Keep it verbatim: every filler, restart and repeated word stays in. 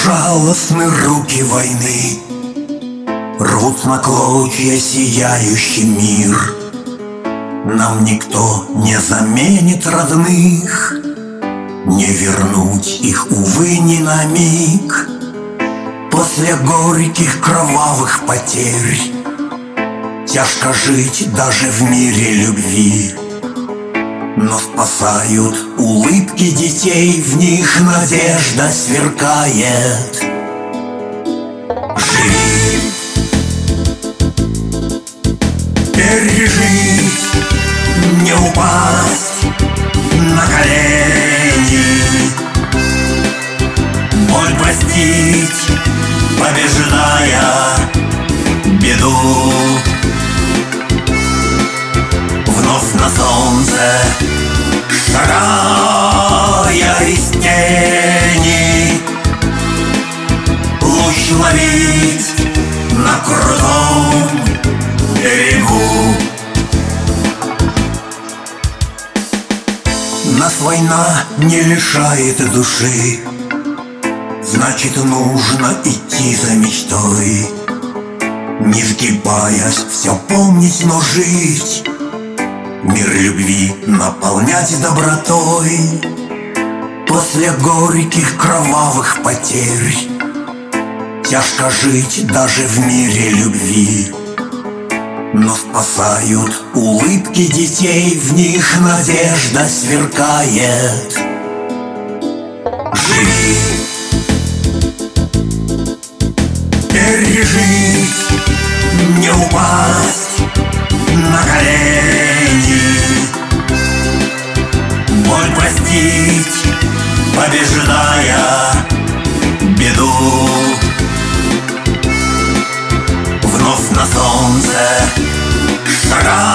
Безжалостны руки войны, рвут на клочья сияющий мир. Нам никто не заменит родных, не вернуть их, увы, ни на миг. После горьких кровавых потерь тяжко жить даже в мире любви. Но спасают улыбки детей, в них надежда сверкает. Живи, пережить, не упасть на колени, боль простить, побеждая беду. Вновь на солнце шагая из тени, луч ловить на крутом берегу. Нас война не лишает души, значит, нужно идти за мечтой. Не сгибаясь, все помнить, но жить, мир любви наполнять добротой. После горьких кровавых потерь тяжко жить даже в мире любви. Но спасают улыбки детей, в них надежда сверкает. Живи, пережить, не упасть на колени, боль простить, побеждая беду. Вновь на солнце шагать